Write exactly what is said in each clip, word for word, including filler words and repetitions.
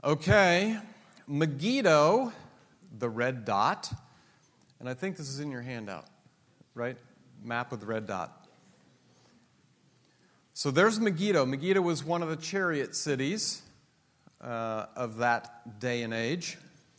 Okay, Megiddo, the red dot, and I think this is in your handout, right? Map with the red dot. So there's Megiddo. Megiddo was one of the chariot cities uh, of that day and age.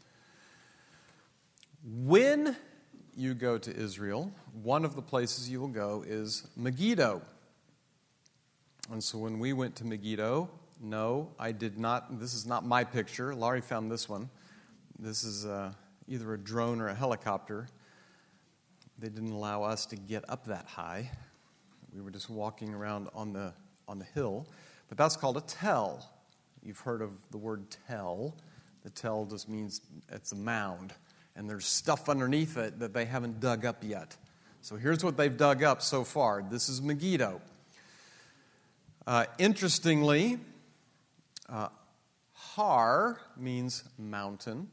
When you go to Israel, one of the places you will go is Megiddo. And so when we went to Megiddo, no, I did not. This is not my picture. Laurie found this one. This is uh, either a drone or a helicopter. They didn't allow us to get up that high. We were just walking around on the on the hill. But that's called a tell. You've heard of the word tell. The tell just means it's a mound. And there's stuff underneath it that they haven't dug up yet. So here's what they've dug up so far. This is Megiddo. Uh, interestingly, uh, Har means mountain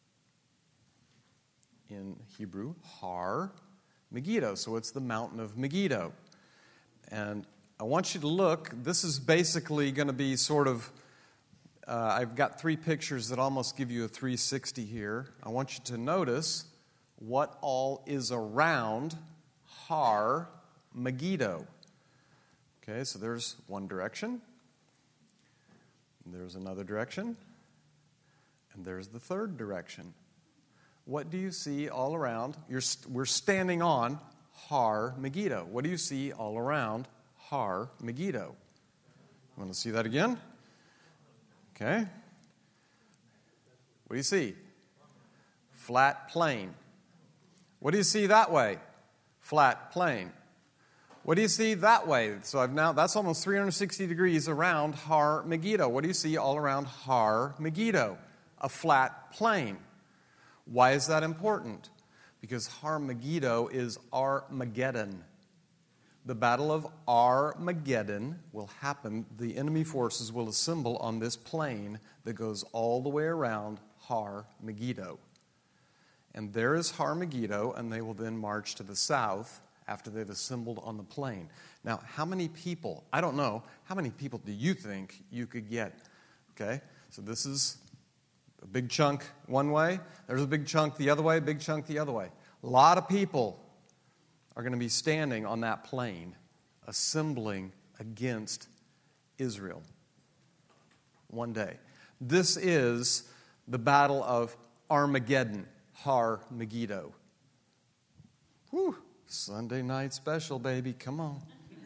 in Hebrew. Har, Megiddo. So it's the mountain of Megiddo. And I want you to look. This is basically going to be sort of, uh, I've got three pictures that almost give you a three sixty here. I want you to notice what all is around Har, Megiddo. Okay, so there's one direction. There's another direction. And there's the third direction. What do you see all around? You're, we're standing on Har, Megiddo. What do you see all around Har, Megiddo? You want to see that again? Okay. What do you see? Flat plain. What do you see that way? Flat plain. What do you see that way? So I've now, that's almost three hundred sixty degrees around Har, Megiddo. What do you see all around Har, Megiddo? A flat plain. Why is that important? Because Har, Megiddo is Armageddon. The battle of Armageddon will happen. The enemy forces will assemble on this plain that goes all the way around Har, Megiddo. And there is Har, Megiddo, and they will then march to the south after they've assembled on the plain. Now, how many people, I don't know, how many people do you think you could get? Okay, so this is a big chunk one way, there's a big chunk the other way, big chunk the other way. A lot of people are going to be standing on that plain, assembling against Israel one day. This is the battle of Armageddon, Har, Megiddo. Whew. Sunday night special, baby. Come on.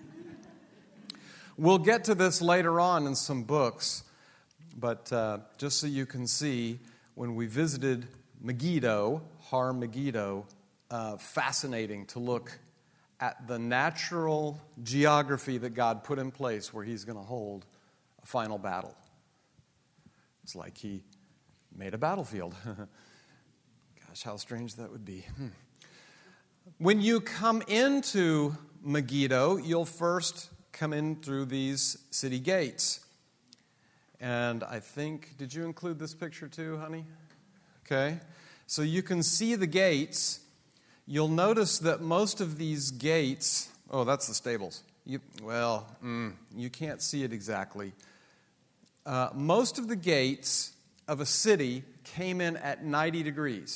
We'll get to this later on in some books, but uh, just so you can see, when we visited Megiddo, Har, Megiddo, uh, fascinating to look at the natural geography that God put in place where He's going to hold a final battle. It's like He made a battlefield. Gosh, how strange that would be. Hmm. When you come into Megiddo, you'll first come in through these city gates. And I think, did you include this picture too, honey? Okay. So you can see the gates. You'll notice that most of these gates, oh, that's the stables. You, well, mm, you can't see it exactly. Uh, most of the gates of a city came in at ninety degrees.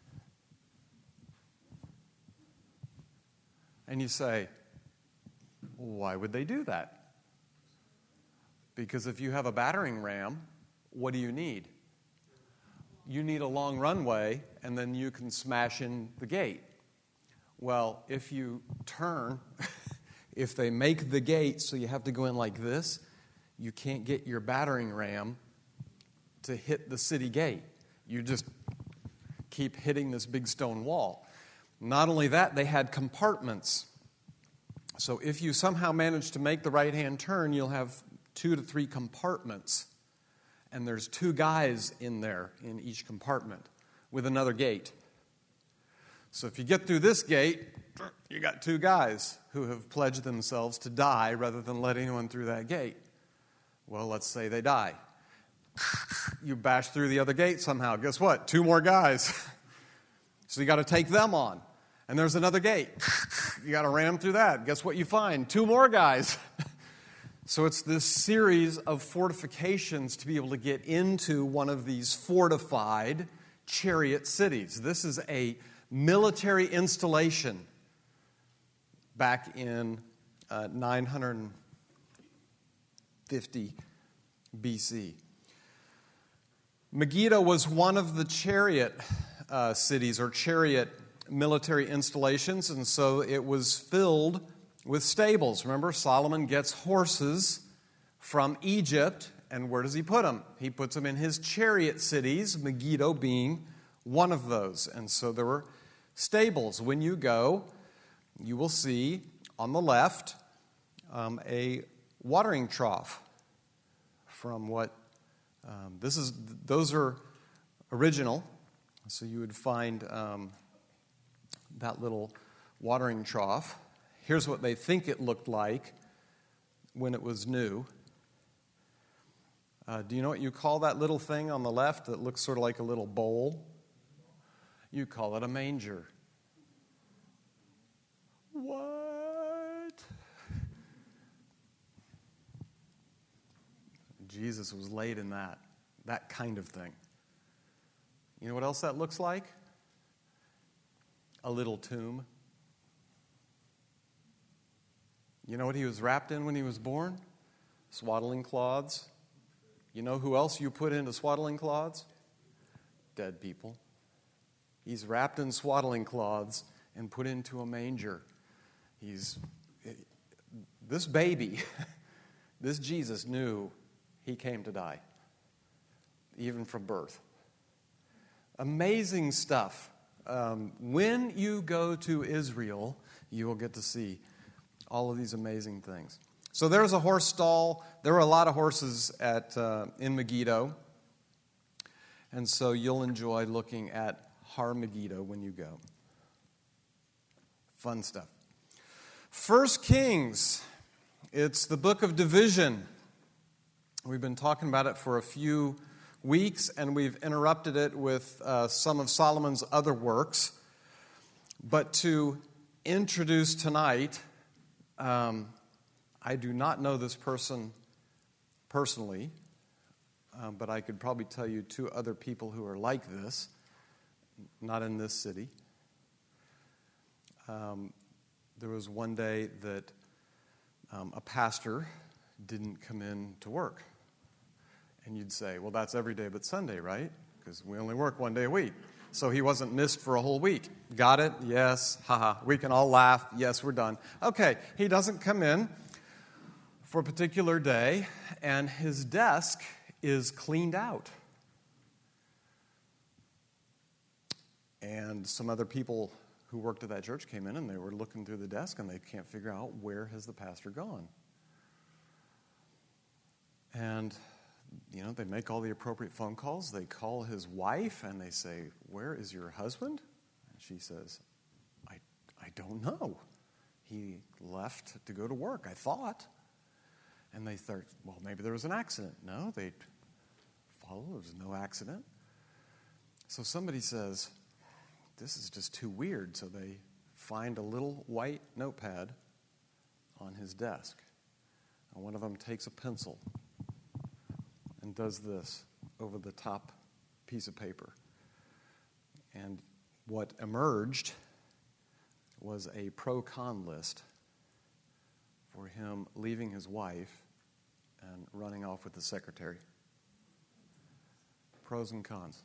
And you say, why would they do that? Because if you have a battering ram, what do you need? You need a long runway, and then you can smash in the gate. Well, if you turn, if they make the gate so you have to go in like this, you can't get your battering ram to hit the city gate. You just keep hitting this big stone wall. Not only that, they had compartments. So if you somehow manage to make the right-hand turn, you'll have two to three compartments. And there's two guys in there in each compartment with another gate. So if you get through this gate, you got two guys who have pledged themselves to die rather than let anyone through that gate. Well, let's say they die. You bash through the other gate somehow. Guess what? Two more guys. So you got to take them on. And there's another gate. You got to ram through that. Guess what you find? Two more guys. So it's this series of fortifications to be able to get into one of these fortified chariot cities. This is a military installation back in uh, nine hundred fifty B C. Megiddo was one of the chariot uh, cities or chariot military installations, and so it was filled with stables. Remember, Solomon gets horses from Egypt, and where does he put them? He puts them in his chariot cities, Megiddo being one of those. And so there were stables. When you go, you will see on the left um, a watering trough from what, um, this is, those are original. So you would find um, that little watering trough. Here's what they think it looked like when it was new. Uh, do you know what you call that little thing on the left that looks sort of like a little bowl? You call it a manger. What? Jesus was laid in that, that kind of thing. You know what else that looks like? A little tomb. You know what he was wrapped in when he was born? Swaddling cloths. You know who else you put into swaddling cloths? Dead people. He's wrapped in swaddling cloths and put into a manger. He's this baby, this Jesus knew he came to die, even from birth. Amazing stuff. Um, when you go to Israel, you will get to see all of these amazing things. So there's a horse stall. There are a lot of horses at uh, in Megiddo. And so you'll enjoy looking at Har Megiddo when you go. Fun stuff. First Kings. It's the book of division. We've been talking about it for a few weeks, and we've interrupted it with uh, some of Solomon's other works. But to introduce tonight, Um, I do not know this person personally, um, but I could probably tell you two other people who are like this, not in this city. Um, there was one day that um, a pastor didn't come in to work. And you'd say, well, that's every day but Sunday, right? Because we only work one day a week. So he wasn't missed for a whole week. Got it? Yes. Haha. We can all laugh. Yes, we're done. Okay. He doesn't come in for a particular day, and his desk is cleaned out. And some other people who worked at that church came in, and they were looking through the desk, and they can't figure out where has the pastor gone. And you know, they make all the appropriate phone calls. They call his wife and they say, where is your husband? And she says, I, I don't know. He left to go to work, I thought. And they thought, well, maybe there was an accident. No, they follow. There was no accident. So somebody says, this is just too weird. So they find a little white notepad on his desk. And one of them takes a pencil and does this over the top piece of paper. And what emerged was a pro-con list for him leaving his wife and running off with the secretary. Pros and cons.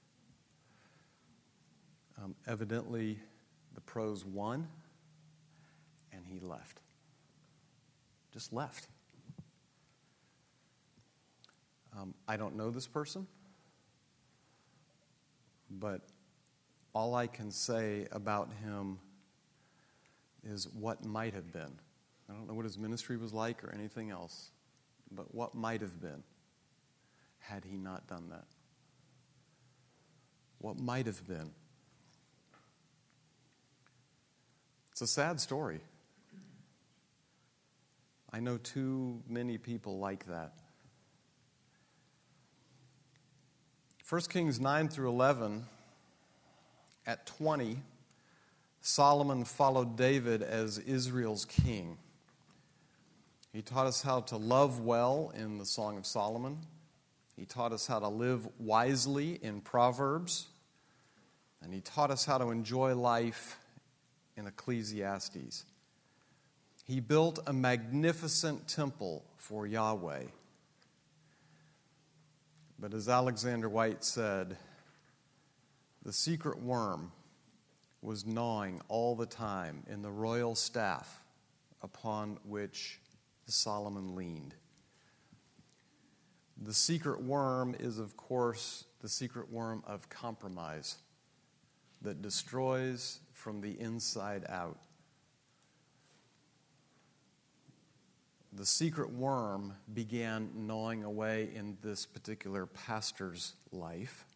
Um, evidently, the pros won, and he left. Just left. Um, I don't know this person, but all I can say about him is what might have been. I don't know what his ministry was like or anything else, but what might have been had he not done that. What might have been. It's a sad story. I know too many people like that. First Kings nine through eleven, at twenty, Solomon followed David as Israel's king. He taught us how to love well in the Song of Solomon. He taught us how to live wisely in Proverbs. And he taught us how to enjoy life in Ecclesiastes. He built a magnificent temple for Yahweh. But as Alexander White said, the secret worm was gnawing all the time in the royal staff upon which Solomon leaned. The secret worm is, of course, the secret worm of compromise that destroys from the inside out. The secret worm began gnawing away in this particular pastor's life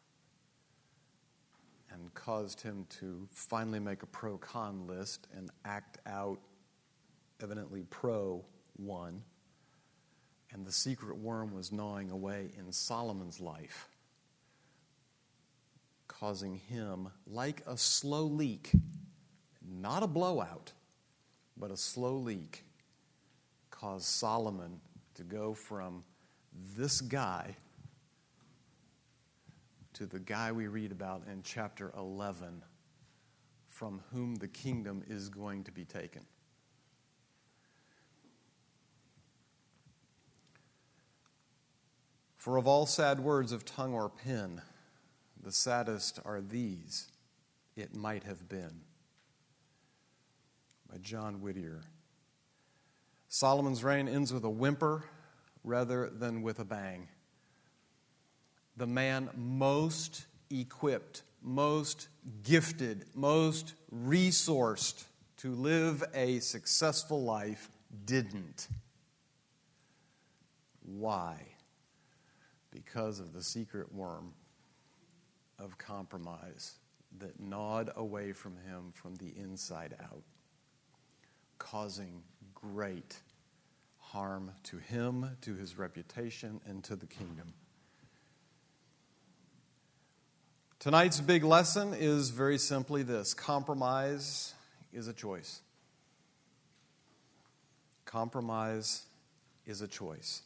and caused him to finally make a pro-con list and act out evidently pro one. And the secret worm was gnawing away in Solomon's life, causing him, like a slow leak, not a blowout, but a slow leak, caused Solomon to go from this guy to the guy we read about in chapter eleven, from whom the kingdom is going to be taken. For of all sad words of tongue or pen, the saddest are these, "It might have been," by John Whittier. Solomon's reign ends with a whimper rather than with a bang. The man most equipped, most gifted, most resourced to live a successful life didn't. Why? Because of the secret worm of compromise that gnawed away from him from the inside out, causing great harm to him, to his reputation, and to the kingdom. Tonight's big lesson is very simply this: compromise is a choice. Compromise is a choice.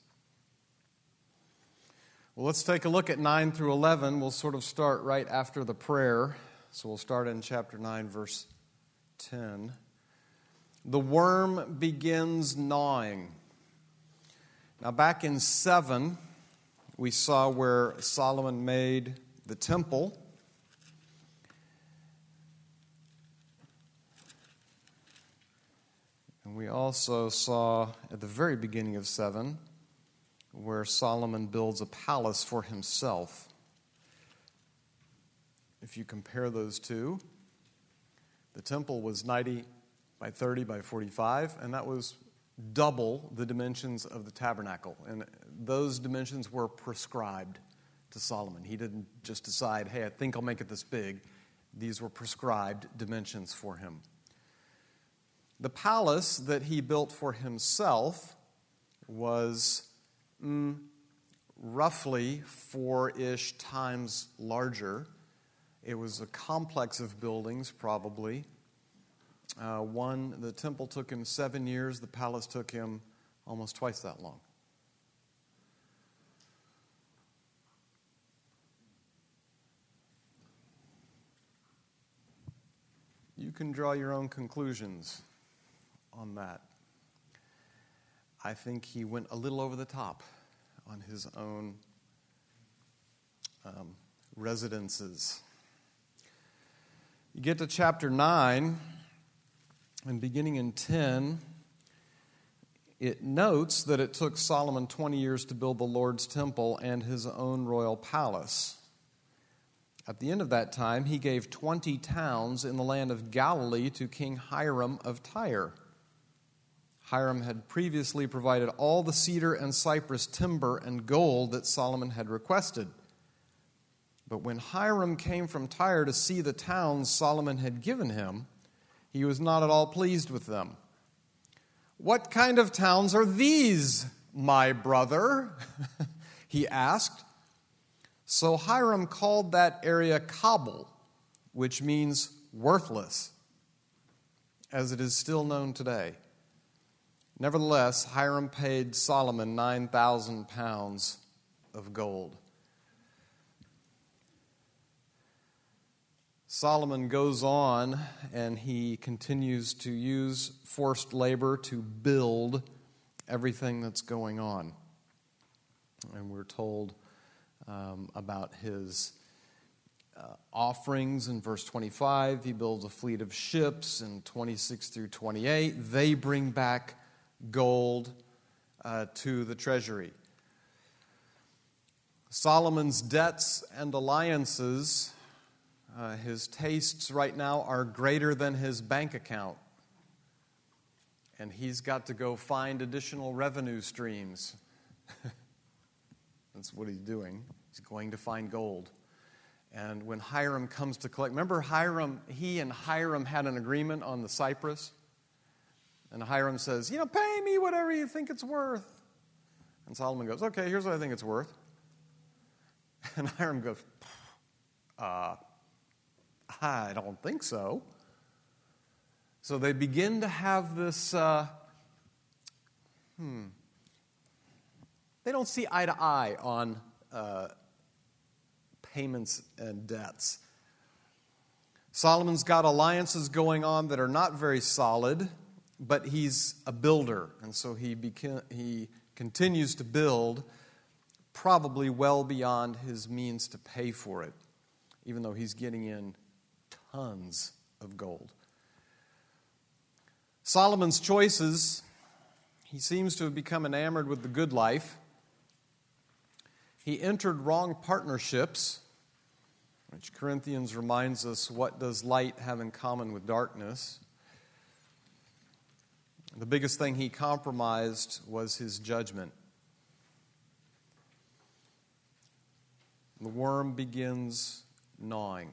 Well, let's take a look at nine through eleven. We'll sort of start right after the prayer. So we'll start in chapter nine, verse ten. The worm begins gnawing. Now, back in seven, we saw where Solomon made the temple. And we also saw at the very beginning of seven where Solomon builds a palace for himself. If you compare those two, the temple was ninety by thirty by forty-five, and that was double the dimensions of the tabernacle. And those dimensions were prescribed to Solomon. He didn't just decide, hey, I think I'll make it this big. These were prescribed dimensions for him. The palace that he built for himself was mm, roughly four-ish times larger. It was a complex of buildings, probably. Uh, one, the temple took him seven years. The palace took him almost twice that long. You can draw your own conclusions on that. I think he went a little over the top on his own um, residences. You get to chapter nine, and beginning in ten, it notes that it took Solomon twenty years to build the Lord's temple and his own royal palace. At the end of that time, he gave twenty towns in the land of Galilee to King Hiram of Tyre. Hiram had previously provided all the cedar and cypress timber and gold that Solomon had requested. But when Hiram came from Tyre to see the towns Solomon had given him, he was not at all pleased with them. "What kind of towns are these, my brother?" he asked. So Hiram called that area Kabul, which means worthless, as it is still known today. Nevertheless, Hiram paid Solomon nine thousand pounds of gold. Solomon goes on and he continues to use forced labor to build everything that's going on. And we're told um, about his uh, offerings in verse twenty-five. He builds a fleet of ships in twenty-six through twenty-eight. They bring back gold uh, to the treasury. Solomon's debts and alliances, uh, his tastes right now are greater than his bank account. And he's got to go find additional revenue streams. That's what he's doing. He's going to find gold. And when Hiram comes to collect, remember Hiram, he and Hiram had an agreement on the Cyprus? And Hiram says, you know, pay me whatever you think it's worth. And Solomon goes, okay, here's what I think it's worth. And Hiram goes, uh, I don't think so. So they begin to have this, uh, hmm, they don't see eye to eye on uh, payments and debts. Solomon's got alliances going on that are not very solid, but he's a builder, and so he beca- he continues to build probably well beyond his means to pay for it, even though he's getting in tons of gold. Solomon's choices, he seems to have become enamored with the good life. He entered wrong partnerships, which Corinthians reminds us, what does light have in common with darkness? The biggest thing he compromised was his judgment. The worm begins gnawing,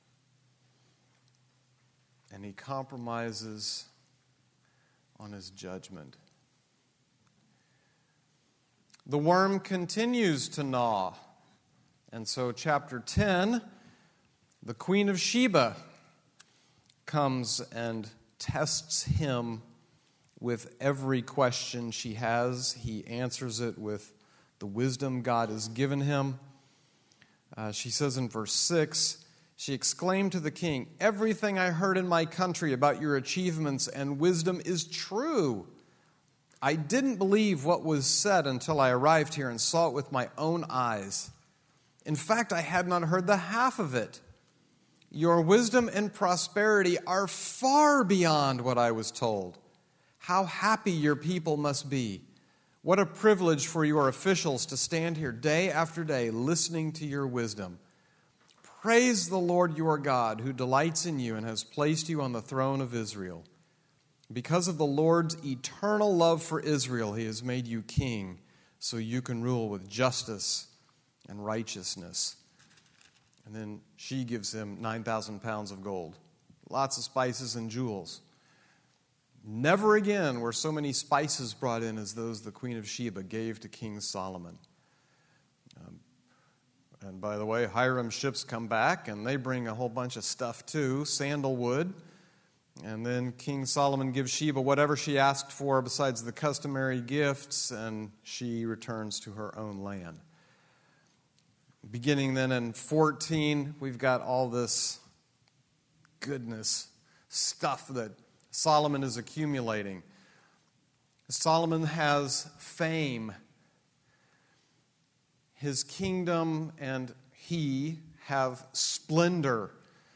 and he compromises on his judgment. The worm continues to gnaw, and so chapter ten, the Queen of Sheba comes and tests him with every question she has. He answers it with the wisdom God has given him. Uh, she says in verse six, she exclaimed to the king, everything I heard in my country about your achievements and wisdom is true. I didn't believe what was said until I arrived here and saw it with my own eyes. In fact, I had not heard the half of it. Your wisdom and prosperity are far beyond what I was told. How happy your people must be. What a privilege for your officials to stand here day after day listening to your wisdom. Praise the Lord your God, who delights in you and has placed you on the throne of Israel. Because of the Lord's eternal love for Israel, he has made you king, so you can rule with justice and righteousness. And then she gives him nine thousand pounds of gold, lots of spices and jewels. Never again were so many spices brought in as those the Queen of Sheba gave to King Solomon. Um, and by the way, Hiram's ships come back, and they bring a whole bunch of stuff too, sandalwood. And then King Solomon gives Sheba whatever she asked for besides the customary gifts, and she returns to her own land. Beginning then in fourteen, we've got all this goodness, stuff that Solomon is accumulating. Solomon has fame. His kingdom and he have splendor.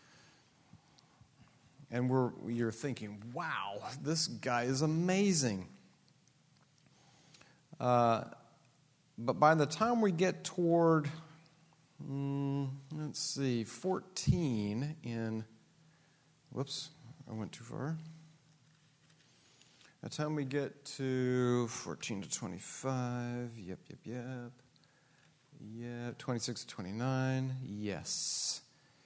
And we're, you're thinking, wow, this guy is amazing. Uh, but by the time we get toward, mm, let's see, fourteen in, whoops, I went too far. By the time we get to fourteen to twenty-five, yep, yep, yep, yep, twenty-six to twenty-nine, yes.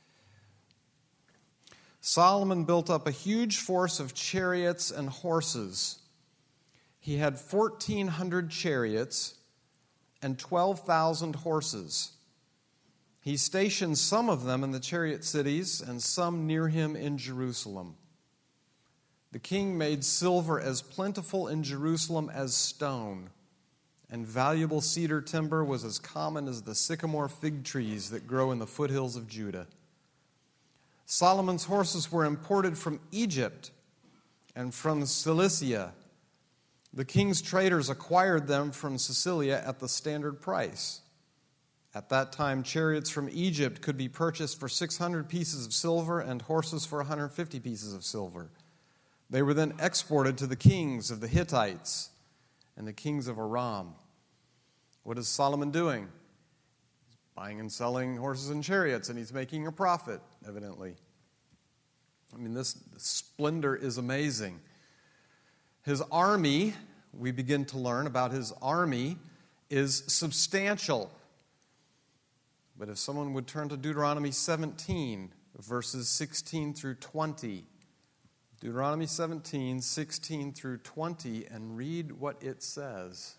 Solomon built up a huge force of chariots and horses. He had fourteen hundred chariots and twelve thousand horses. He stationed some of them in the chariot cities and some near him in Jerusalem. The king made silver as plentiful in Jerusalem as stone, and valuable cedar timber was as common as the sycamore fig trees that grow in the foothills of Judah. Solomon's horses were imported from Egypt and from Cilicia. The king's traders acquired them from Sicilia at the standard price. At that time, chariots from Egypt could be purchased for six hundred pieces of silver and horses for one hundred fifty pieces of silver. They were then exported to the kings of the Hittites and the kings of Aram. What is Solomon doing? He's buying and selling horses and chariots, and he's making a profit, evidently. I mean, this splendor is amazing. His army, we begin to learn about his army, is substantial. But if someone would turn to Deuteronomy seventeen, verses sixteen through twenty, Deuteronomy seventeen, sixteen through twenty, and read what it says.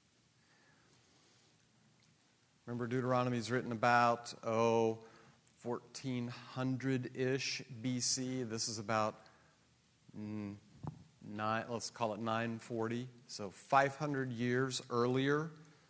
Remember, Deuteronomy is written about, oh, fourteen hundred-ish B C. This is about, mm, nine, let's call it nine forty. So five hundred years earlier,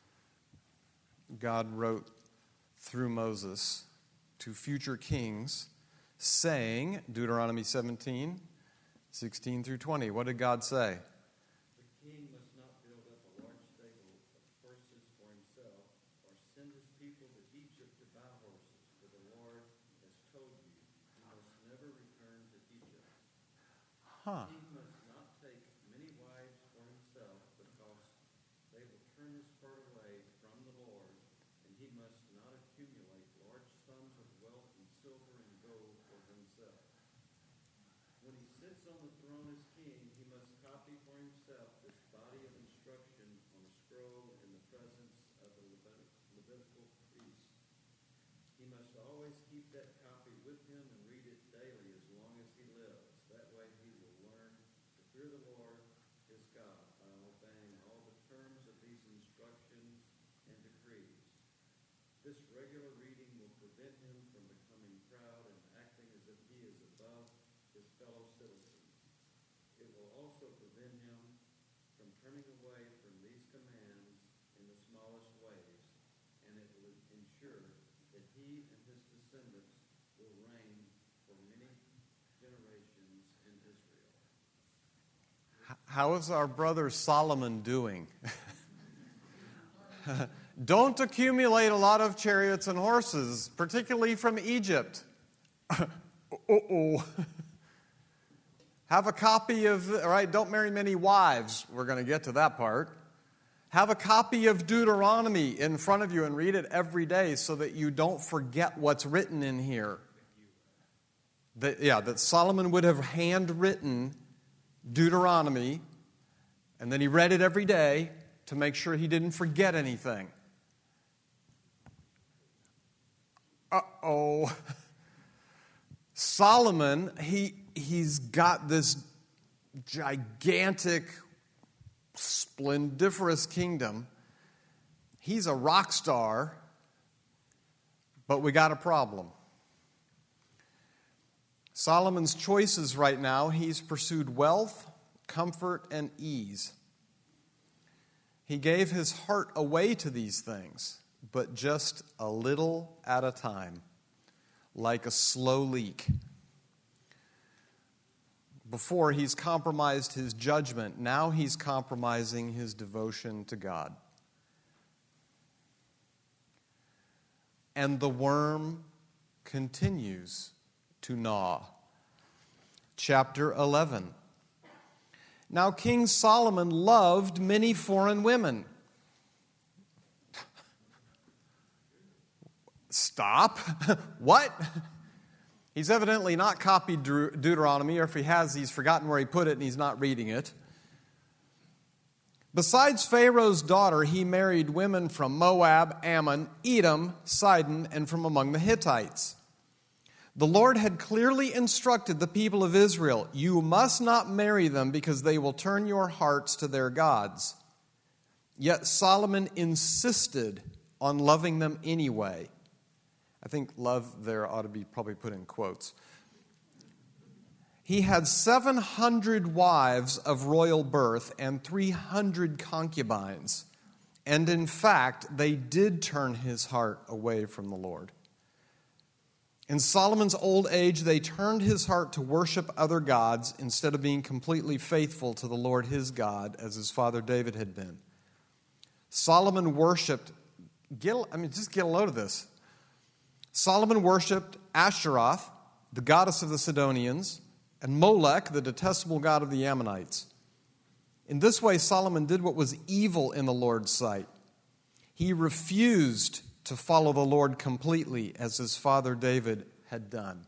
God wrote through Moses to future kings, saying, Deuteronomy seventeen, sixteen through twenty. What did God say? The king must not build up a large stable of horses for himself, or send his people to Egypt to buy horses, for the Lord has told you, you must never return to Egypt. Huh. He must not take many wives for himself, because they will turn his heart away from the Lord, and he must not accumulate large sums of wealth in silver and gold for himself. When he sits on the throne as king, he must copy for himself this body of instruction on a scroll in the presence of the Levit- Levitical priest. He must always keep that copy with him and read it daily as long as he lives. That way he will learn to fear the Lord his God by obeying all the terms of these instructions and decrees. This regular reading will prevent him from becoming proud and acting as if he is above his fellow citizens. It will also prevent him from turning away from these commands in the smallest ways, and it will ensure that he and his descendants will reign for many generations in Israel. How is our brother Solomon doing? Don't accumulate a lot of chariots and horses, particularly from Egypt. Uh-oh. Have a copy of, all right, don't marry many wives. We're going to get to that part. Have a copy of Deuteronomy in front of you and read it every day so that you don't forget what's written in here. That, yeah, that Solomon would have handwritten Deuteronomy, and then he read it every day to make sure he didn't forget anything. Uh-oh. Solomon, he, he's got this gigantic, splendiferous kingdom. He's a rock star, but we got a problem. Solomon's choices right now, he's pursued wealth, comfort, and ease. He gave his heart away to these things, but just a little at a time, like a slow leak. Before, he's compromised his judgment. Now he's compromising his devotion to God. And the worm continues to gnaw. Chapter eleven. Now King Solomon loved many foreign women. Stop. What? He's evidently not copied Deuteronomy, or if he has, he's forgotten where he put it and he's not reading it. Besides Pharaoh's daughter, he married women from Moab, Ammon, Edom, Sidon, and from among the Hittites. The Lord had clearly instructed the people of Israel, you must not marry them because they will turn your hearts to their gods. Yet Solomon insisted on loving them anyway. I think love there ought to be probably put in quotes. He had seven hundred wives of royal birth and three hundred concubines. And in fact, they did turn his heart away from the Lord. In Solomon's old age, they turned his heart to worship other gods instead of being completely faithful to the Lord his God, as his father David had been. Solomon worshiped, get, I mean, just get a load of this. Solomon worshiped Ashtaroth, the goddess of the Sidonians, and Molech, the detestable god of the Ammonites. In this way, Solomon did what was evil in the Lord's sight. He refused to follow the Lord completely, as his father David had done.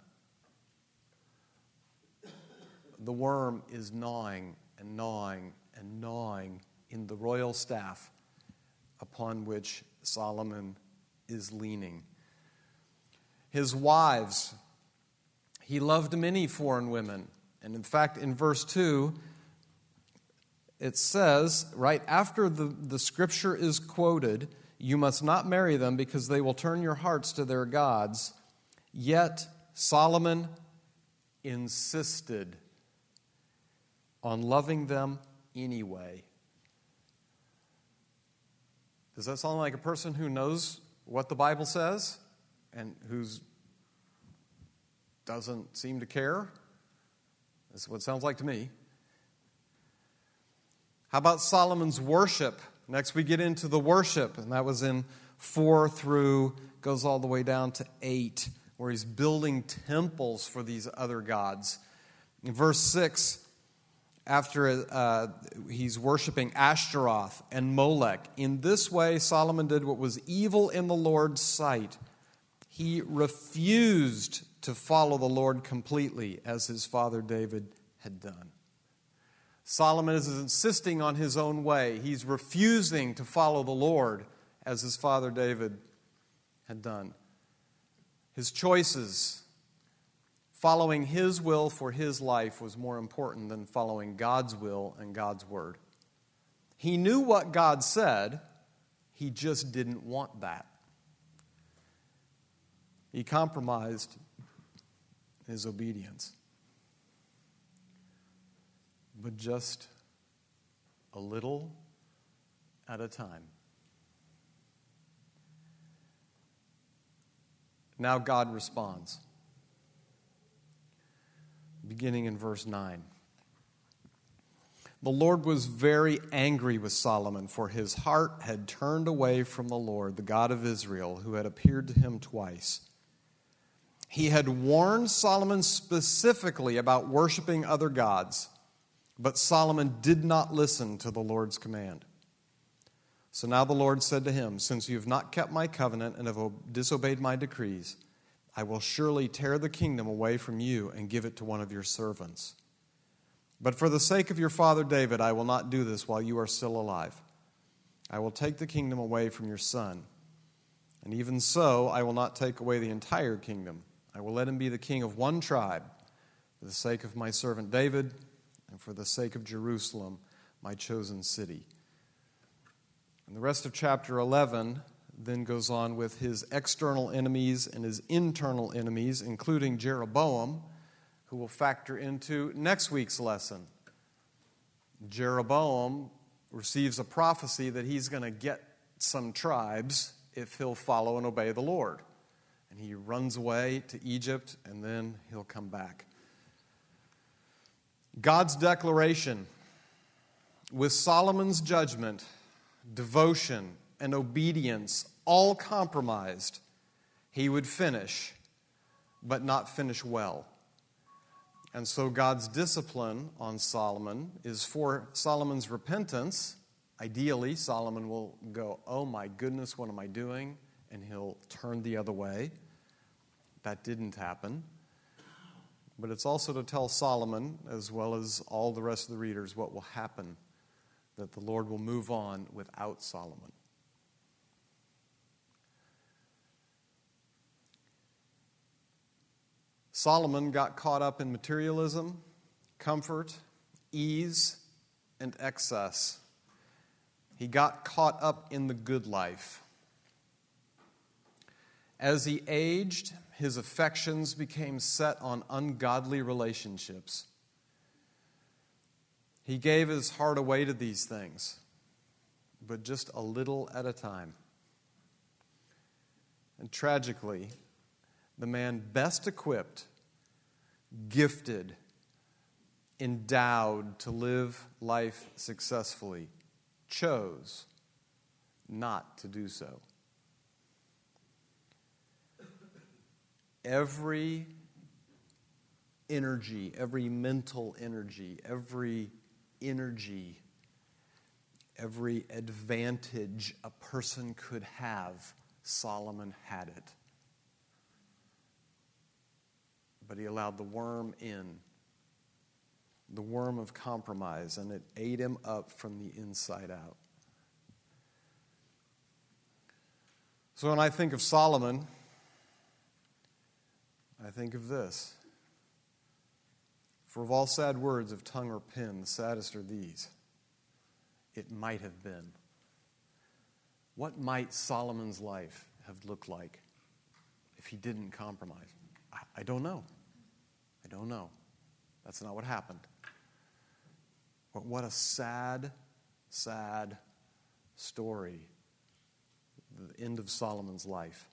The worm is gnawing and gnawing and gnawing in the royal staff upon which Solomon is leaning. His wives, he loved many foreign women. And in fact, in verse two, it says, right after the, the scripture is quoted, you must not marry them because they will turn your hearts to their gods. Yet Solomon insisted on loving them anyway. Does that sound like a person who knows what the Bible says and who doesn't seem to care? That's what it sounds like to me. How about Solomon's worship? Next we get into the worship, and that was in four through, goes all the way down to eight, where he's building temples for these other gods. In verse six, after uh, he's worshiping Ashtaroth and Molech, in this way Solomon did what was evil in the Lord's sight. He refused to follow the Lord completely, as his father David had done. Solomon is insisting on his own way. He's refusing to follow the Lord as his father David had done. His choices, following his will for his life, was more important than following God's will and God's word. He knew what God said, he just didn't want that. He compromised his obedience. But just a little at a time. Now God responds. Beginning in verse nine. The Lord was very angry with Solomon, for his heart had turned away from the Lord, the God of Israel, who had appeared to him twice. He had warned Solomon specifically about worshiping other gods, but Solomon did not listen to the Lord's command. So now the Lord said to him, since you have not kept my covenant and have disobeyed my decrees, I will surely tear the kingdom away from you and give it to one of your servants. But for the sake of your father David, I will not do this while you are still alive. I will take the kingdom away from your son. And even so, I will not take away the entire kingdom. I will let him be the king of one tribe, for the sake of my servant David, and for the sake of Jerusalem, my chosen city. And the rest of chapter eleven then goes on with his external enemies and his internal enemies, including Jeroboam, who will factor into next week's lesson. Jeroboam receives a prophecy that he's going to get some tribes if he'll follow and obey the Lord. And he runs away to Egypt, and then he'll come back. God's declaration, with Solomon's judgment, devotion, and obedience all compromised, he would finish, but not finish well. And so God's discipline on Solomon is for Solomon's repentance. Ideally, Solomon will go, oh my goodness, what am I doing? And he'll turn the other way. That didn't happen. But it's also to tell Solomon, as well as all the rest of the readers, what will happen, that the Lord will move on without Solomon. Solomon got caught up in materialism, comfort, ease, and excess. He got caught up in the good life. As he aged, his affections became set on ungodly relationships. He gave his heart away to these things, but just a little at a time. And tragically, the man best equipped, gifted, endowed to live life successfully, chose not to do so. Every energy, every mental energy, every energy, every advantage a person could have, Solomon had it. But he allowed the worm in, the worm of compromise, and it ate him up from the inside out. So when I think of Solomon, I think of this. For of all sad words of tongue or pen, the saddest are these. It might have been. What might Solomon's life have looked like if he didn't compromise? I, I don't know. I don't know. That's not what happened. But what a sad, sad story. The end of Solomon's life.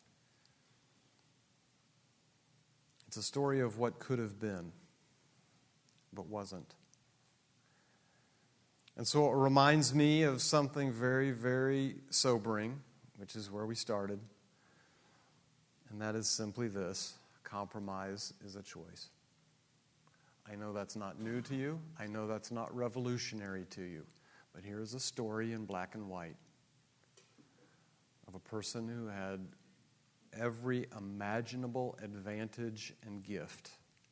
It's a story of what could have been, but wasn't. And so it reminds me of something very, very sobering, which is where we started. And that is simply this: compromise is a choice. I know that's not new to you. I know that's not revolutionary to you. But here is a story in black and white of a person who had every imaginable advantage and gift.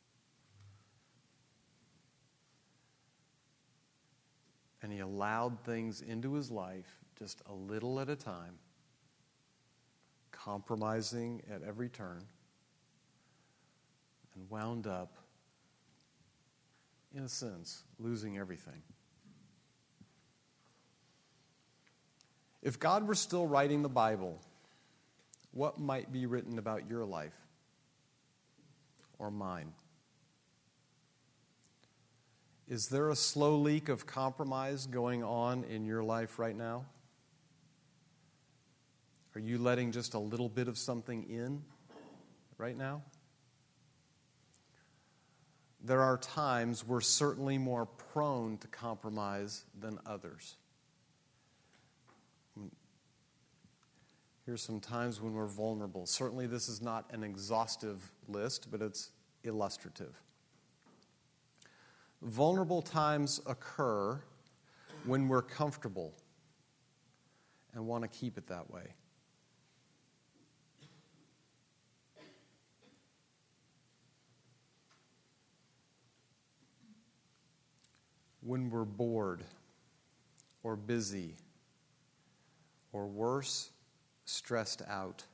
And he allowed things into his life just a little at a time, compromising at every turn, and wound up, in a sense, losing everything. If God were still writing the Bible, what might be written about your life or mine? Is there a slow leak of compromise going on in your life right now? Are you letting just a little bit of something in right now? There are times we're certainly more prone to compromise than others. Here's some times when we're vulnerable. Certainly this is not an exhaustive list, but it's illustrative. Vulnerable times occur when we're comfortable and want to keep it that way. When we're bored or busy or worse, stressed out.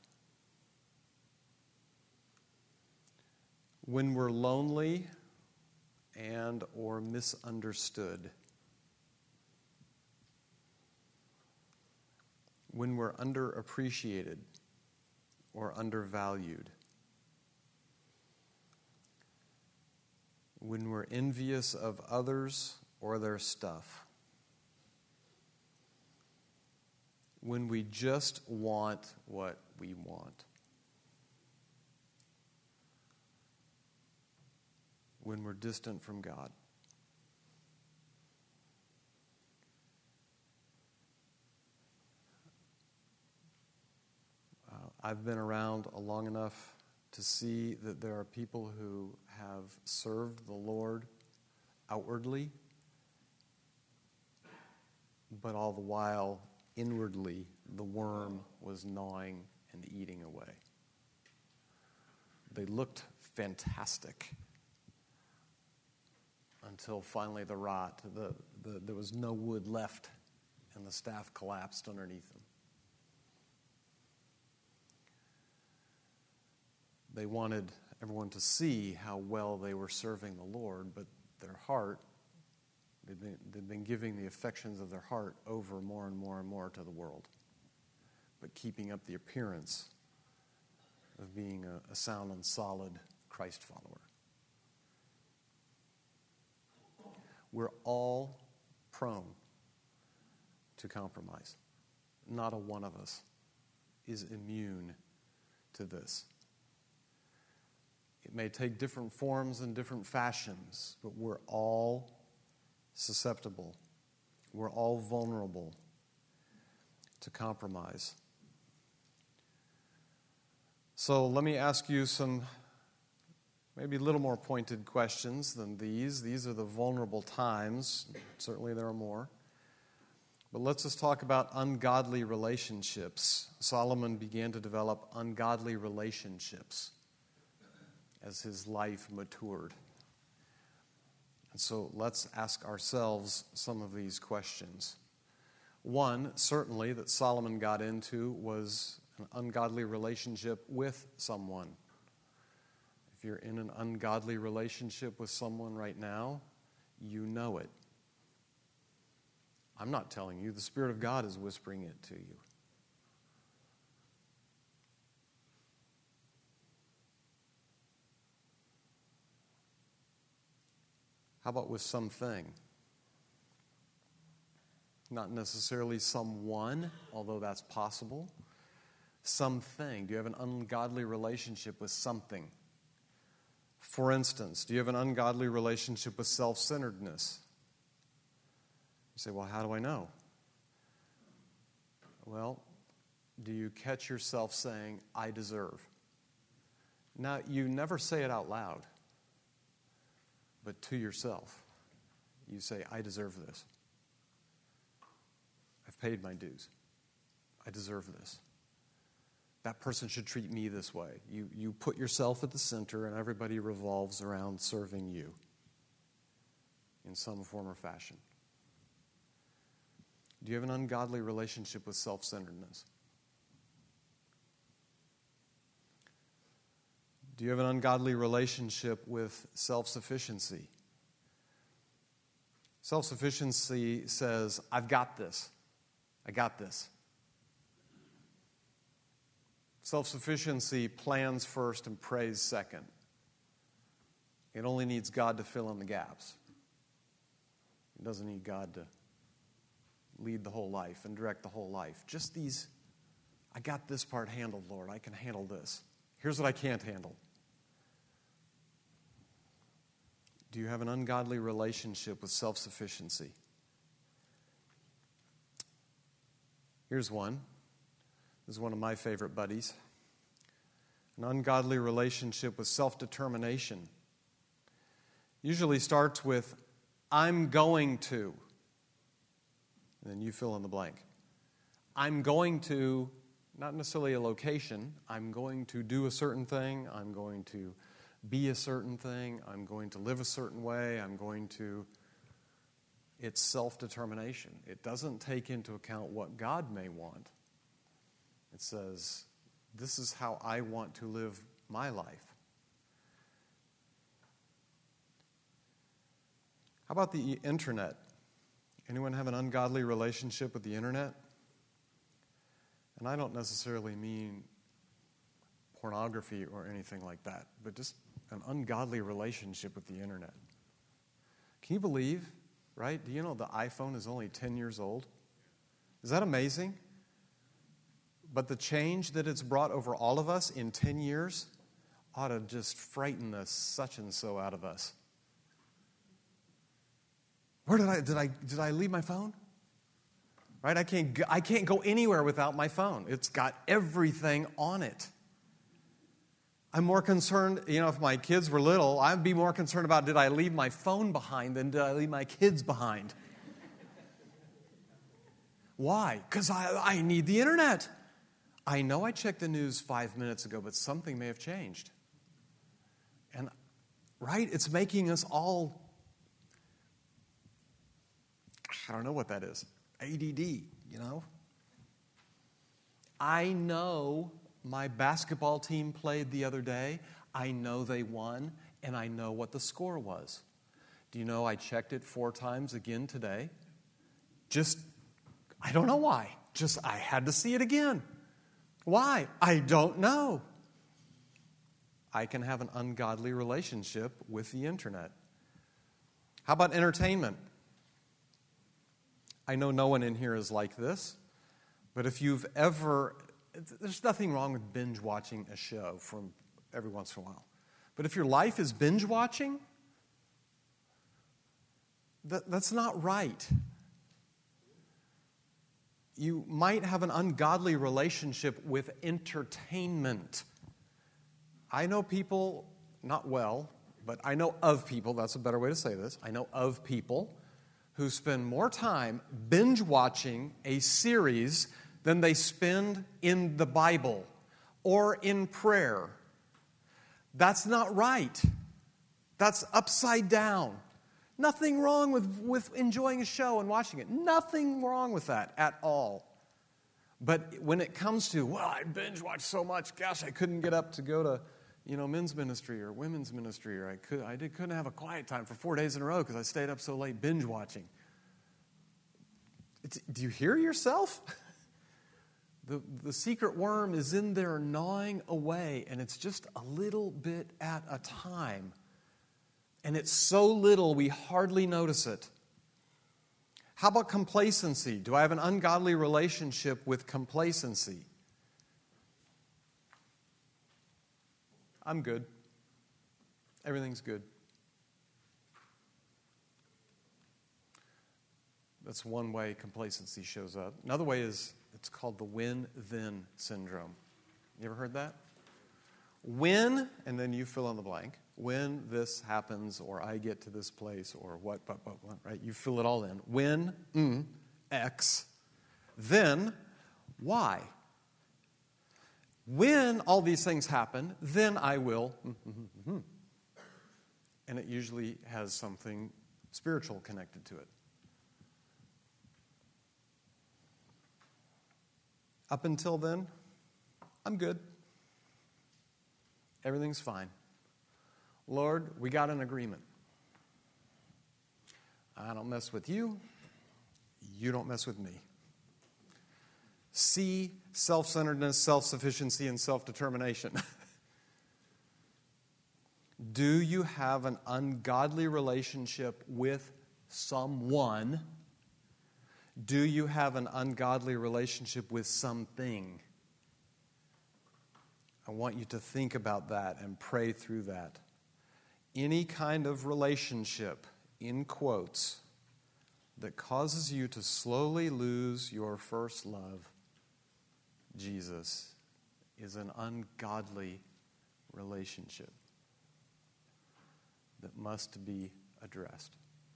When we're lonely and or misunderstood. When we're underappreciated or undervalued. When we're envious of others or their stuff. When we just want what we want. When we're distant from God. Uh, I've been around long enough to see that there are people who have served the Lord outwardly, but all the while, inwardly, the worm was gnawing and eating away. They looked fantastic until finally the rot, the, the, there was no wood left, and the staff collapsed underneath them. They wanted everyone to see how well they were serving the Lord, but their heart, they'd been, they'd been giving the affections of their heart over more and more and more to the world, but keeping up the appearance of being a, a sound and solid Christ follower. We're all prone to compromise. Not a one of us is immune to this. It may take different forms and different fashions, but we're all susceptible. We're all vulnerable to compromise. So let me ask you some maybe a little more pointed questions than these. These are the vulnerable times. Certainly there are more. But let's just talk about ungodly relationships. Solomon began to develop ungodly relationships as his life matured. And so let's ask ourselves some of these questions. One, certainly, that Solomon got into was an ungodly relationship with someone. If you're in an ungodly relationship with someone right now, you know it. I'm not telling you. The Spirit of God is whispering it to you. How about with something? Not necessarily someone, although that's possible. Something. Do you have an ungodly relationship with something? For instance, do you have an ungodly relationship with self-centeredness? You say, well, how do I know? Well, do you catch yourself saying, I deserve? Now, you never say it out loud, but to yourself, you say, I deserve this. I've paid my dues. I deserve this. That person should treat me this way. You, you put yourself at the center, and everybody revolves around serving you in some form or fashion. Do you have an ungodly relationship with self-centeredness? Do you have an ungodly relationship with self-sufficiency? Self-sufficiency says, I've got this. I got this. Self-sufficiency plans first and prays second. It only needs God to fill in the gaps. It doesn't need God to lead the whole life and direct the whole life. Just these, I got this part handled, Lord. I can handle this. Here's what I can't handle. Do you have an ungodly relationship with self-sufficiency? Here's one. This is one of my favorite buddies. An ungodly relationship with self-determination usually starts with, I'm going to. And then you fill in the blank. I'm going to, not necessarily a location, I'm going to do a certain thing, I'm going to be a certain thing, I'm going to live a certain way, I'm going to... It's self-determination. It doesn't take into account what God may want. It says, this is how I want to live my life. How about the internet? Anyone have an ungodly relationship with the internet? And I don't necessarily mean pornography or anything like that, but just an ungodly relationship with the internet. Can you believe, right? Do you know the iPhone is only ten years old? Is that amazing? But the change that it's brought over all of us in ten years ought to just frighten the such and so out of us. Where did I did I did I leave my phone? Right? I can't go, I can't go anywhere without my phone. It's got everything on it. I'm more concerned, you know, if my kids were little, I'd be more concerned about did I leave my phone behind than did I leave my kids behind. Why? Because I, I need the internet. I know I checked the news five minutes ago, but something may have changed. And, right, it's making us all, I don't know what that is, A D D, you know? I know my basketball team played the other day. I know they won, and I know what the score was. Do you know I checked it four times again today? Just, I don't know why. Just, I had to see it again. Why? I don't know. I can have an ungodly relationship with the internet. How about entertainment? I know no one in here is like this, but if you've ever, there's nothing wrong with binge watching a show from every once in a while. But if your life is binge watching, that, that's not right. You might have an ungodly relationship with entertainment. I know people, not well, but I know of people, that's a better way to say this. I know of people who spend more time binge watching a series than they spend in the Bible or in prayer. That's not right. That's upside down. Nothing wrong with, with enjoying a show and watching it. Nothing wrong with that at all. But when it comes to, well, I binge watch so much, gosh, I couldn't get up to go to, you know, men's ministry or women's ministry, or I could I did, couldn't have a quiet time for four days in a row because I stayed up so late binge watching. It's, do you hear yourself? The, the secret worm is in there gnawing away, and it's just a little bit at a time. And it's so little we hardly notice it. How about complacency? Do I have an ungodly relationship with complacency? I'm good. Everything's good. That's one way complacency shows up. Another way is it's called the when-then syndrome. You ever heard that? When, and then you fill in the blank. When this happens, or I get to this place, or what, what, what, what, right? You fill it all in. When, mm, X, then, Y. When all these things happen, then I will, mm, mm, mm, mm. And it usually has something spiritual connected to it. Up until then, I'm good. Everything's fine. Lord, we got an agreement. I don't mess with you. You don't mess with me. C, self-centeredness, self-sufficiency, and self-determination. Do you have an ungodly relationship with someone? Do you have an ungodly relationship with something? I want you to think about that and pray through that. Any kind of relationship, in quotes, that causes you to slowly lose your first love, Jesus, is an ungodly relationship that must be addressed.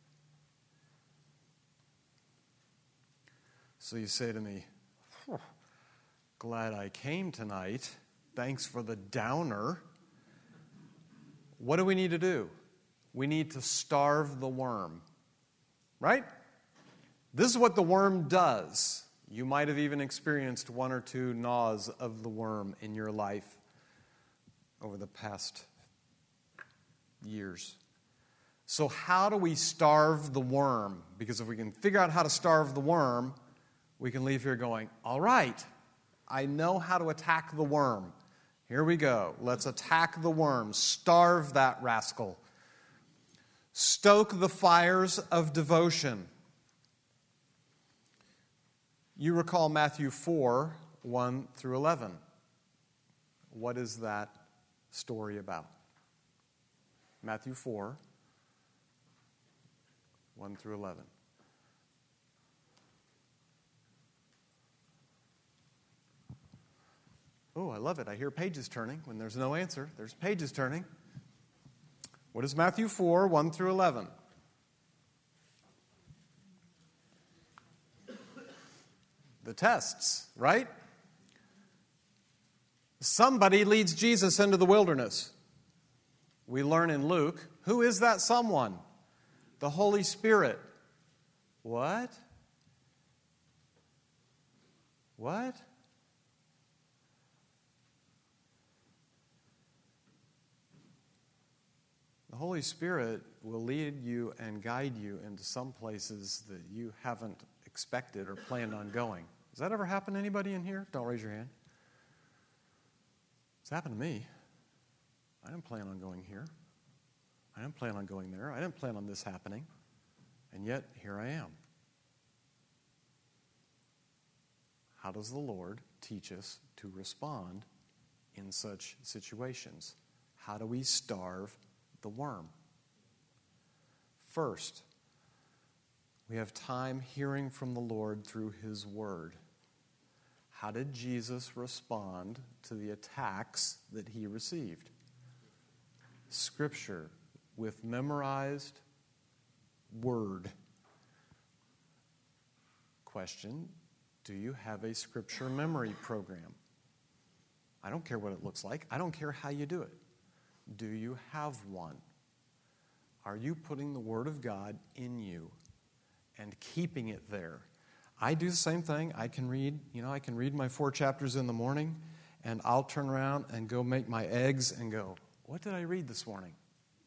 So you say to me, glad I came tonight. Thanks for the downer. What do we need to do? We need to starve the worm. Right? This is what the worm does. You might have even experienced one or two gnaws of the worm in your life over the past years. So how do we starve the worm? Because if we can figure out how to starve the worm, we can leave here going, all right, I know how to attack the worm. Here we go. Let's attack the worm. Starve that rascal. Stoke the fires of devotion. You recall Matthew four, one through eleven. What is that story about? Matthew four, one through eleven. Oh, I love it. I hear pages turning. When there's no answer, there's pages turning. What is Matthew four, one through eleven? The tests, right? Somebody leads Jesus into the wilderness. We learn in Luke, who is that someone? The Holy Spirit. What? What? The Holy Spirit will lead you and guide you into some places that you haven't expected or planned on going. Does that ever happen to anybody in here? Don't raise your hand. It's happened to me. I didn't plan on going here. I didn't plan on going there. I didn't plan on this happening. And yet, here I am. How does the Lord teach us to respond in such situations? How do we starve the worm? First, we have time hearing from the Lord through His Word. How did Jesus respond to the attacks that He received? Scripture with memorized Word. Question, do you have a Scripture memory program? I don't care what it looks like. I don't care how you do it. Do you have one? Are you putting the Word of God in you and keeping it there? I do the same thing. I can read, you know, I can read my four chapters in the morning, and I'll turn around and go make my eggs and go, what did I read this morning?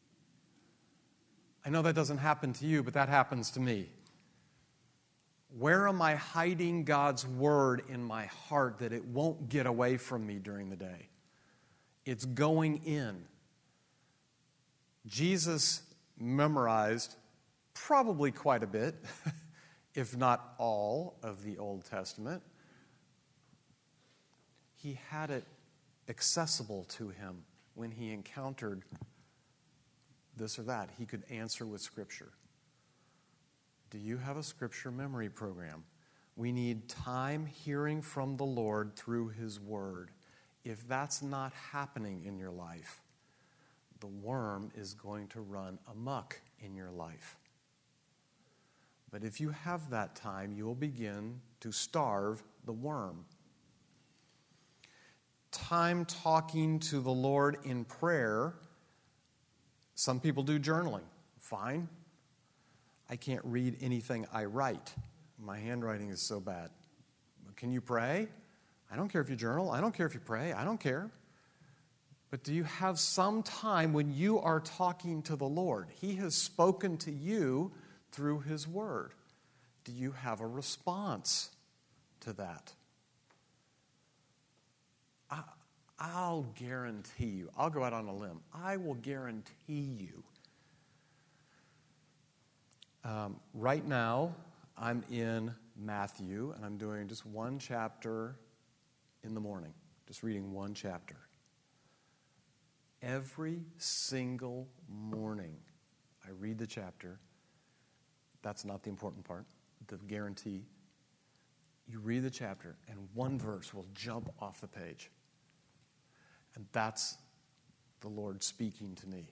I know that doesn't happen to you, but that happens to me. Where am I hiding God's Word in my heart that it won't get away from me during the day? It's going in. Jesus memorized probably quite a bit, if not all, of the Old Testament. He had it accessible to him when he encountered this or that. He could answer with Scripture. Do you have a Scripture memory program? We need time hearing from the Lord through His Word. If that's not happening in your life, the worm is going to run amok in your life. But if you have that time, you'll begin to starve the worm. Time talking to the Lord in prayer. Some people do journaling. Fine. I can't read anything I write. My handwriting is so bad. Can you pray? I don't care if you journal. I don't care if you pray. I don't care. But do you have some time when you are talking to the Lord? He has spoken to you through His Word. Do you have a response to that? I, I'll guarantee you, I'll go out on a limb, I will guarantee you. Um, right now, I'm in Matthew, and I'm doing just one chapter in the morning, just reading one chapter. Every single morning, I read the chapter. That's not the important part, the guarantee. You read the chapter, and one verse will jump off the page. And that's the Lord speaking to me.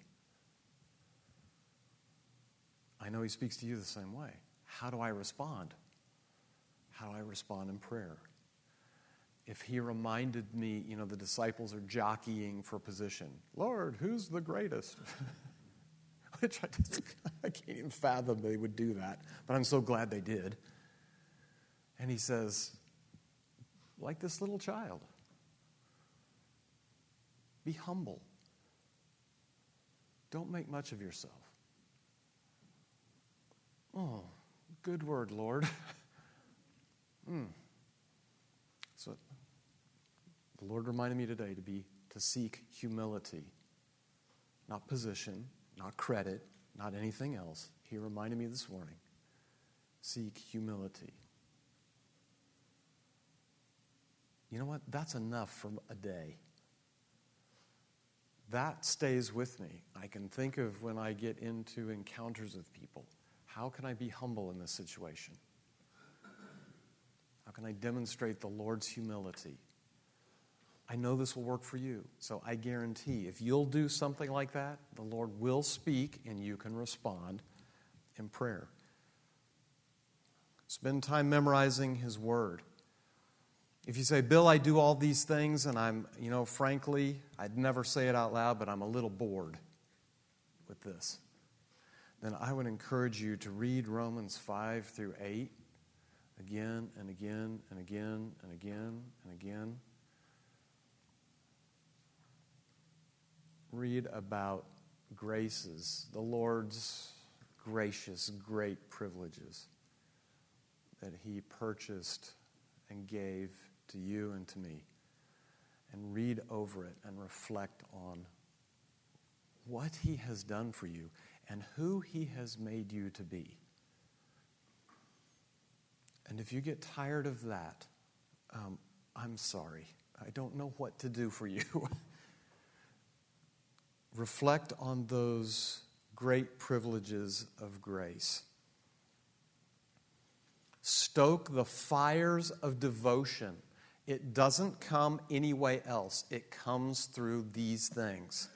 I know He speaks to you the same way. How do I respond? How do I respond in prayer? If He reminded me, you know, the disciples are jockeying for position. Lord, who's the greatest? Which I, just, I can't even fathom they would do that. But I'm so glad they did. And He says, like this little child, be humble. Don't make much of yourself. Oh, good word, Lord. mm. So the Lord reminded me today to be to seek humility, not position, not credit, not anything else. He reminded me this morning, seek humility. You know what? That's enough for a day. That stays with me. I can think of when I get into encounters with people. How can I be humble in this situation? How can I demonstrate the Lord's humility? I know this will work for you, so I guarantee if you'll do something like that, the Lord will speak and you can respond in prayer. Spend time memorizing His Word. If you say, Bill, I do all these things, and I'm, you know, frankly, I'd never say it out loud, but I'm a little bored with this, then I would encourage you to read Romans five through eight again and again and again and again and again. Read about graces, the Lord's gracious, great privileges that He purchased and gave to you and to me. And read over it and reflect on what He has done for you and who He has made you to be. And if you get tired of that, um, I'm sorry. I don't know what to do for you. Reflect on those great privileges of grace. Stoke the fires of devotion. It doesn't come any way else. It comes through these things.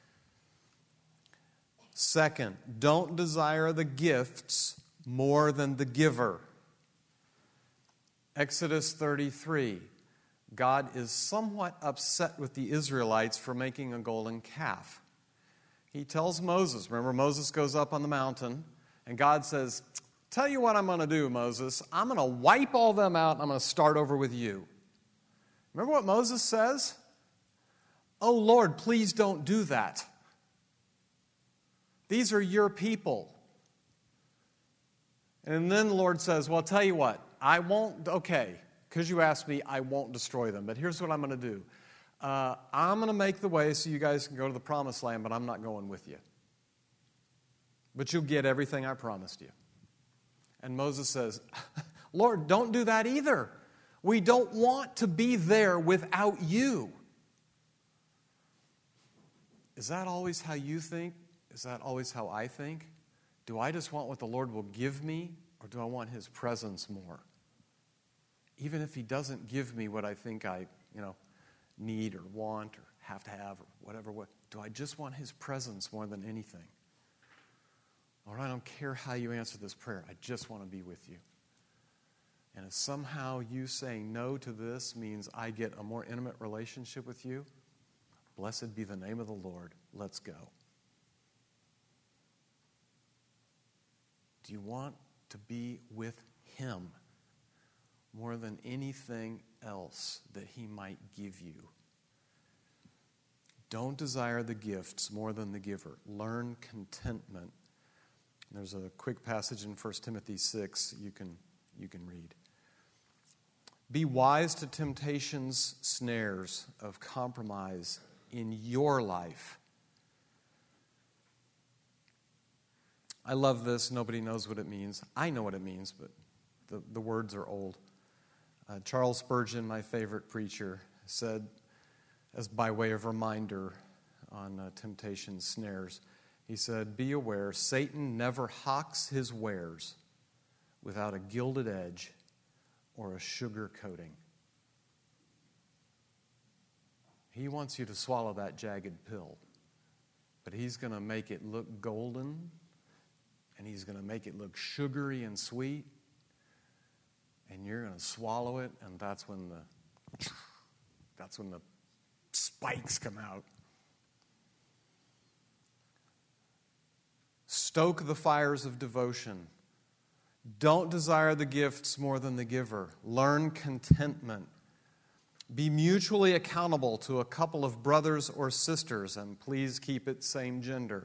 Second, don't desire the gifts more than the giver. Exodus thirty-three. God is somewhat upset with the Israelites for making a golden calf. He tells Moses, remember Moses goes up on the mountain, and God says, tell you what I'm going to do, Moses. I'm going to wipe all them out, and I'm going to start over with you. Remember what Moses says? Oh, Lord, please don't do that. These are your people. And then the Lord says, well, I'll tell you what. I won't, okay, because you asked me, I won't destroy them. But here's what I'm going to do. Uh, I'm going to make the way so you guys can go to the promised land, but I'm not going with you. But you'll get everything I promised you. And Moses says, Lord, don't do that either. We don't want to be there without you. Is that always how you think? Is that always how I think? Do I just want what the Lord will give me, or do I want His presence more? Even if He doesn't give me what I think I, you know, need or want or have to have or whatever, what, do I just want His presence more than anything? Lord, I don't care how you answer this prayer. I just want to be with you. And if somehow you saying no to this means I get a more intimate relationship with you, blessed be the name of the Lord. Let's go. Do you want to be with Him more than anything else that He might give you? Don't desire the gifts more than the giver. Learn contentment. There's a quick passage in First Timothy six you can, you can read. Be wise to temptation's snares of compromise in your life. I love this. Nobody knows what it means. I know what it means, but the, the words are old. Uh, Charles Spurgeon, my favorite preacher, said, as by way of reminder on uh, temptation's snares, he said, be aware, Satan never hawks his wares without a gilded edge or a sugar coating. He wants you to swallow that jagged pill, but he's going to make it look golden, and he's going to make it look sugary and sweet, and you're going to swallow it, and that's when the that's when the spikes come out. Stoke the fires of devotion. Don't desire the gifts more than the giver. Learn contentment. Be mutually accountable to a couple of brothers or sisters, and please keep it same gender.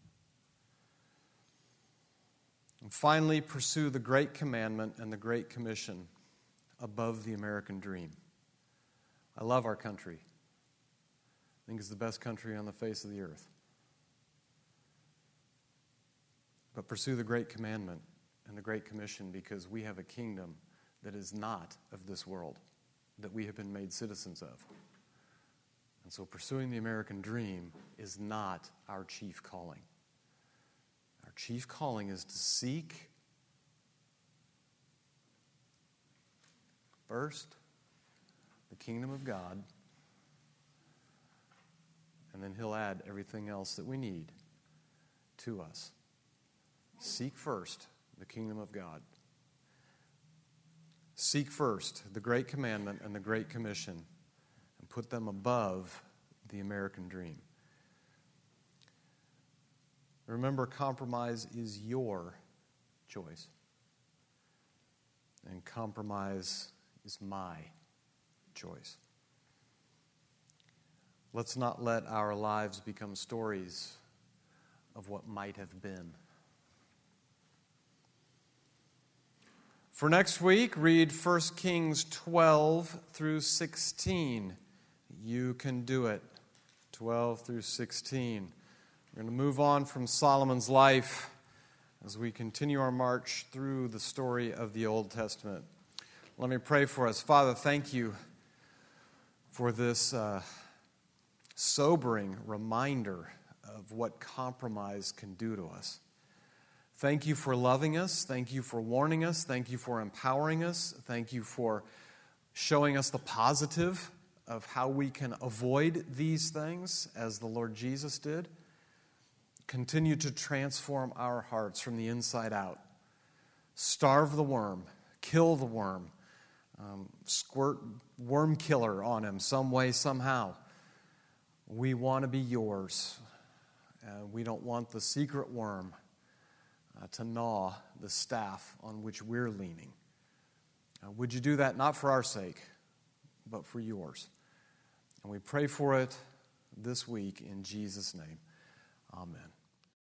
And finally, pursue the Great Commandment and the Great Commission above the American dream. I love our country. I think it's the best country on the face of the earth. But pursue the Great Commandment and the Great Commission, because we have a kingdom that is not of this world, that we have been made citizens of. And so pursuing the American dream is not our chief calling. Our chief calling is to seek first the kingdom of God, and then He'll add everything else that we need to us. Seek first the kingdom of God. Seek first the Great Commandment and the Great Commission, and put them above the American dream. Remember, compromise is your choice, and compromise is my choice. Let's not let our lives become stories of what might have been. For next week, read First Kings twelve through sixteen. You can do it. twelve through sixteen. We're going to move on from Solomon's life as we continue our march through the story of the Old Testament. Let me pray for us. Father, thank you for this uh, sobering reminder of what compromise can do to us. Thank you for loving us. Thank you for warning us. Thank you for empowering us. Thank you for showing us the positive of how we can avoid these things as the Lord Jesus did. Continue to transform our hearts from the inside out. Starve the worm. Kill the worm. Um, squirt worm killer on him some way, somehow. We want to be yours. Uh, we don't want the secret worm uh, to gnaw the staff on which we're leaning. Uh, would you do that not for our sake, but for yours? And we pray for it this week in Jesus' name. Amen.